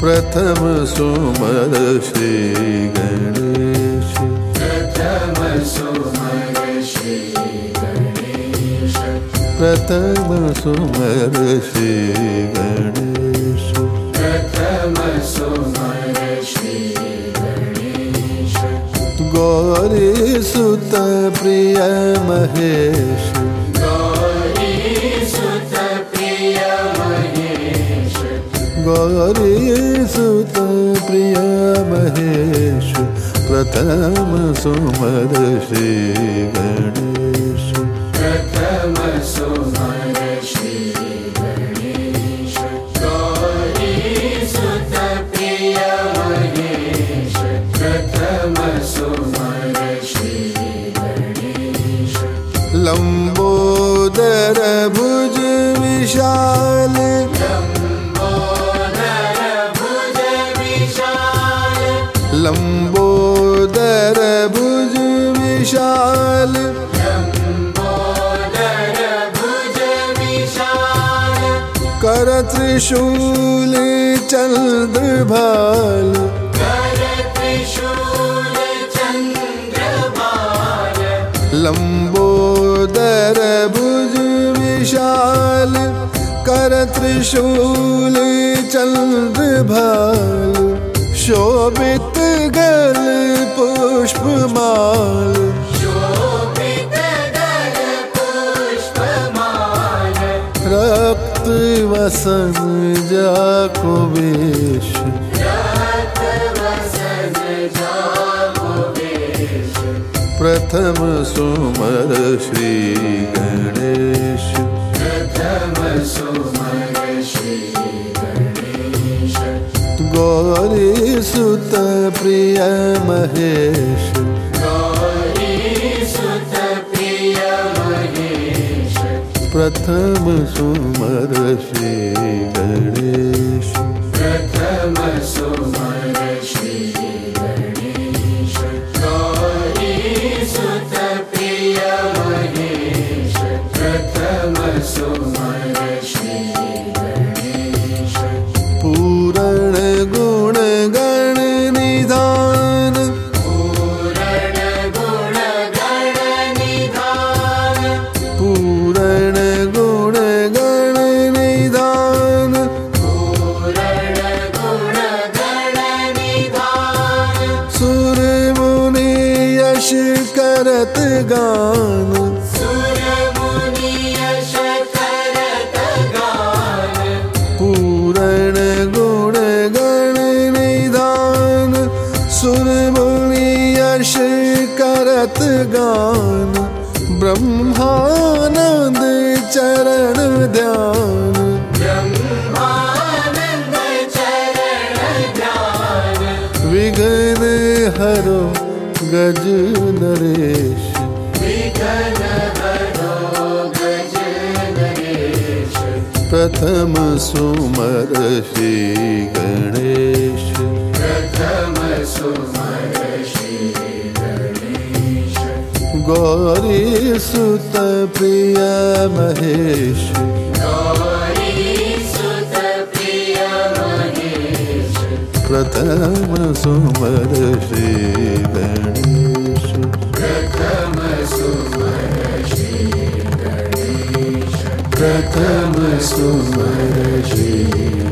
प्रथम सुमर श्री गणेश, प्रथम सुमर श्री गणेश, प्रथम सुमर श्री गणेश, प्रथम सुमर श्री गणेश। गौरी सुत प्रिय महेश, गौरी सुत प्रिय महेश, गौरी सुत प्रिय महेश, प्रथम सुमर श्री गणेश, प्रथम सुमर श्री गणेश। गौरी सुत प्रिय महेश, प्रथम सुमर श्री गणेश। लंबोदर भुज विशाल, लंबोदर भुज विशाल, लंबोदर भुज विशाल, लंबोदर भुज विशाल। कर त्रिशूल चंद्र भाल, कर त्रिशूल चंद्र भाल, लंबोदर भुज विशाल, कर त्रिशूल चंद्र भाल, शोभित गल पुष्पमाल, शोभित गल पुष्पमाल। रक्त वसन जाको वेश, रक्त वसन जाको वेश, प्रथम सुमर श्री गणेश, प्रथम सुमर श्री गणेश। गौरी सुत प्रिय महेश, गौरी सुत प्रिय महेश, प्रथम सुमर श्री गणेश, प्रथम सुमर श्री गणेश। गौरी सुत प्रिय महेश, प्रथम सुमर श्री गणेश। पूरण गुण गण निधान, पूरण गुण गण निधान, पूरण गुण गण निधान, पूरण गुण गण निधान। सुर मुनि यश करत गान, सुर मुनि यश करत गान, पूरण गुण गण निधान, सुर मुनि यश करत गान, ब्रह्मानंद चरण ध्यान, ब्रह्मानंद चरण ध्यान। विघ्न हरो गज नरेश, विघ्न हरो गज नरेश, प्रथम सुमर श्री गणेश, प्रथम सुमर श्री गणेश। गौरी सुत प्रिय महेश, गौरी सुत प्रिय महेश, प्रथम सुमर श्री गणेश, प्रथम सुमर श्री गणेश, प्रथम सुमर श्री